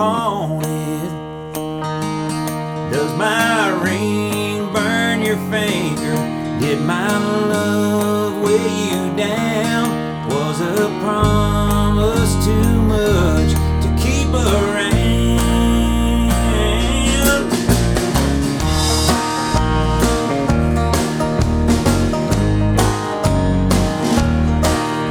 wanted. Does my ring burn your finger? Did my love weigh you down? Was a promise